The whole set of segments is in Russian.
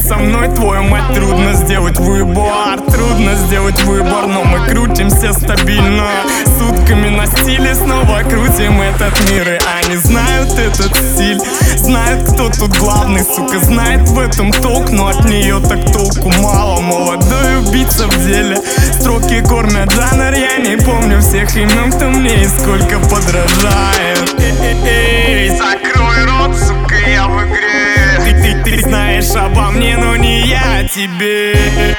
быть со мной, твою мать, трудно сделать выбор. Трудно сделать выбор, но мы крутимся стабильно. Сутками на стиле снова крутим этот мир. И они знают этот стиль, знают, кто тут главный, сука, знает в этом толк, но от нее так толку мало. Молодой убийца в деле, строки кормят жанр. Я не помню всех имен, кто мне и сколько подражает. Закрой рот, сука, я в игре. Ты знаешь обо мне, но не я о тебе.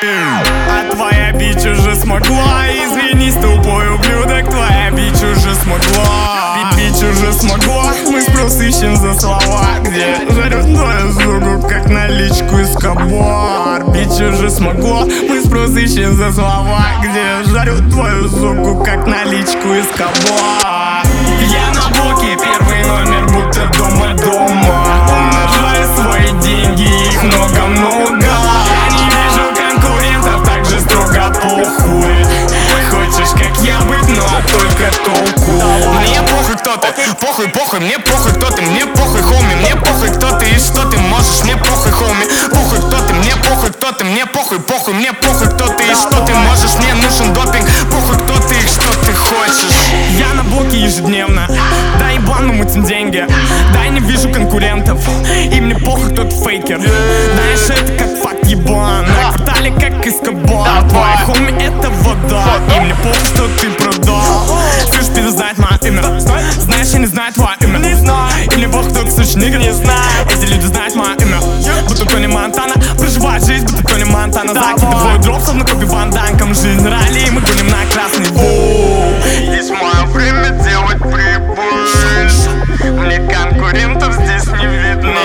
А твоя бич уже смогла. Извинись, тупой ублюдок, твоя бич уже смогла. Бич уже смогла. Мы спрос ищем за слова, где жарят твою суку, как наличку из Кабар. Бич уже смогла. Мы спрос ищем за слова, где жарят твою суку, как наличку из Кабар. Я на блоке, первый номер, будто дома. Умножаю свои деньги, их много-много. Я не вижу конкурентов, так же строго похуй. Хочешь, как я быть, но только толку. Мне похуй, кто ты, похуй, мне похуй, кто ты, мне похуй, хоми. Мне похуй, кто ты и что ты можешь, мне похуй, хоми. Похуй, кто ты, мне похуй, кто ты, мне похуй, мне похуй, кто ты и что ты можешь. Мне нужен допинг, похуй, кто ты и что ты хочешь. Я на блоке ежедневно, да ебан, мы мутим деньги. Да я не вижу конкурентов, и мне похуй, кто ты фейкер. Знаешь, это как факт ебан, на квартале как Эскобар. Твои хоми это вода, и мне похуй, что ты продал. Слышь, ты знает мое имя, знаешь, я не знаю твое имя. И мне похуй, кто ты сучий нигер, не знаю. Эти люди знают мое имя, будто Тони Монтана. Проживает жизнь, будто Тони Монтана. Закидываю дроп, словно Коби Ван Данком. Жизнь ралли, мы гоним на красный воу. Здесь мое время делать прибыль. Мне конкурентов здесь не видно.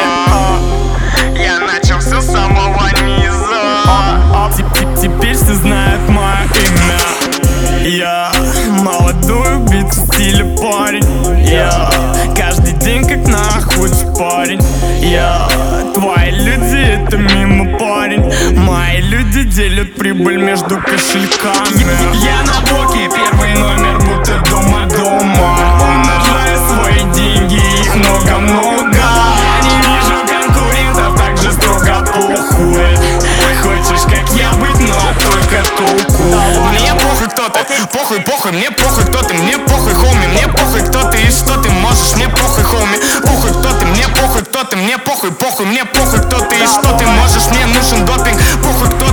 Я начал все с самого низа. Теперь все знают мое имя. Я молодой убийца в стиле парень. Я каждый день как на охоте парень. Я твои люди, это мимо парень. Мои люди делят прибыль между кошельками. Я на блоке, первый номер, будто дома. Умножаю свои деньги, их много-много. Я не вижу конкурентов, так же строго похуй. Хочешь, как я быть, но только толку. Мне похуй, кто ты, похуй, мне похуй, кто ты, мне похуй, хоми. Мне похуй, кто ты и что ты можешь, мне похуй, хоми. Похуй, кто ты, мне похуй, кто ты, мне похуй, мне похуй, кто ты и что ты можешь. Мне нужен допинг, похуй, кто